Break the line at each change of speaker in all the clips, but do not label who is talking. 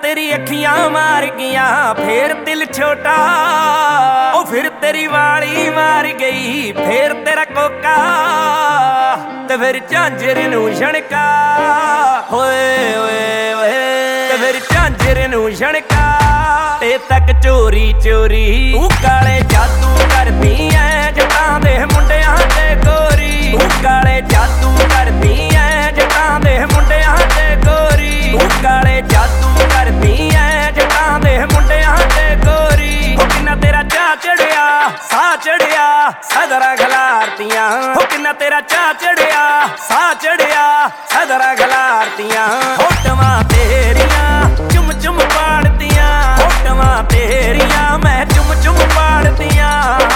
तेरी अखियां मार गया फिर दिल छोटा, ओ फिर तेरी वाली मार गई फिर तेरा कोका, ते फिर झांजर नू झणका होए होए होए, ते फिर झांजर नू झणका ते तक चोरी चोरी तू काले जादू करदी ऐ जटां दे मुंडियां ते गोरी, तू काले जादू करदी ऐ जटां दे मुंडियां ते गोरी, तू काले जादू करदी ऐ जटां दे मुंडियां ते गोरी। हो किन्ना तेरा चा चढ़िया सा चढ़िया सदरा खलारतियां, हो किन्ना तेरा चा चढ़िया सा चढ़िया सदरा खलारतियां, होटवां तेरियां चुम चुम पाड़तियां, होटवां तेरियां मैं चुम चुम पाड़तियां,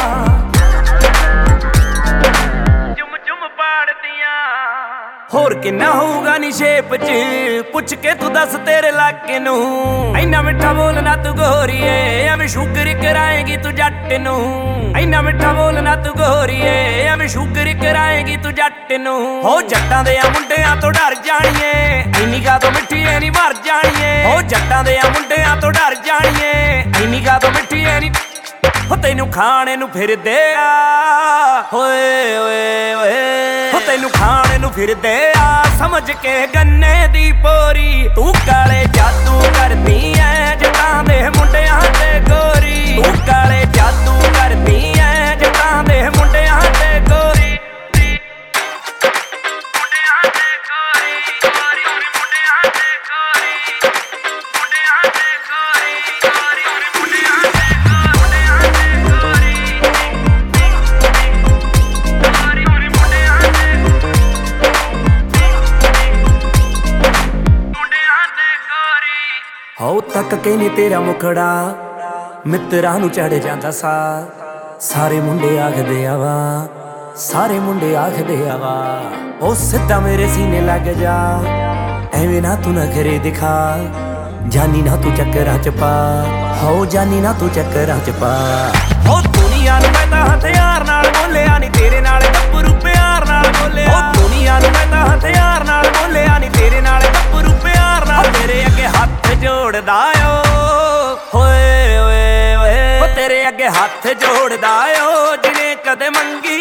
चुम चुम पाड़तियां। होर किन्ना होऊगा नी शेप च पुछ के तू दस तेरे लाके नू, इन्ना मिठा बोलना तू गोरीए एवें शुगर कराएगी तू जट नू, इन्ना मिठा बोलना तू गोरीए एवें शुगर कराएगी तू जट नू। हो जट्टां दे मुंडियां तो डर जाणीए इन्नी गा तो मिठीए नी मर जाणीए, हो जट्टां दे मुंडियां तो डर जाणीए इन्नी गा तो मिठीए नी, हो तैनू खाणे नू फिरदे आ होए होए होए, हो तैनू खाणे नू फिरदे आ समझ के गन्ने दी पोरी, तू काले जादू करदी ऐ जटां दे मुंडियां ते गोरी, तू काले जादू करदी ऐ जटां दे मुंडियां ते गोरी, मुंडियां ते गोरी गोरी मुंडियां ते गोरी, मुंडियां ते गोरी गोरी मुंडियां ते मुंडियां ते गोरी, गोरी गोरी मुंडियां ते मुंडियां ते गोरी। हो तक के नी तेरा मुखड़ा मित्तरां नू चढ़ जांदा सा, सारे मुंडे आखदे आवा सारे मुंडे आखदे आवा, ओ सिद्धा मेरे सीने लग जा एवें ना तू नखरे दिखा, जानी ना तू चक्करां च पा, हो जानी ना तू चक्करां च पा। हो दुनिया नू मैं तां हथियार नाल बोलिया नी तेरे नाल गप्परू प्यार नाल बोलिया, हो दुनिया नू मैं तां हथियार नाल बोलिया नी तेरे नाल गप्परू प्यार नाल, तेरे अगे हथ जोड़दा ओ होए होए होए, तेरे अगे हथ जोड़दा ओ जिने कदे मंगी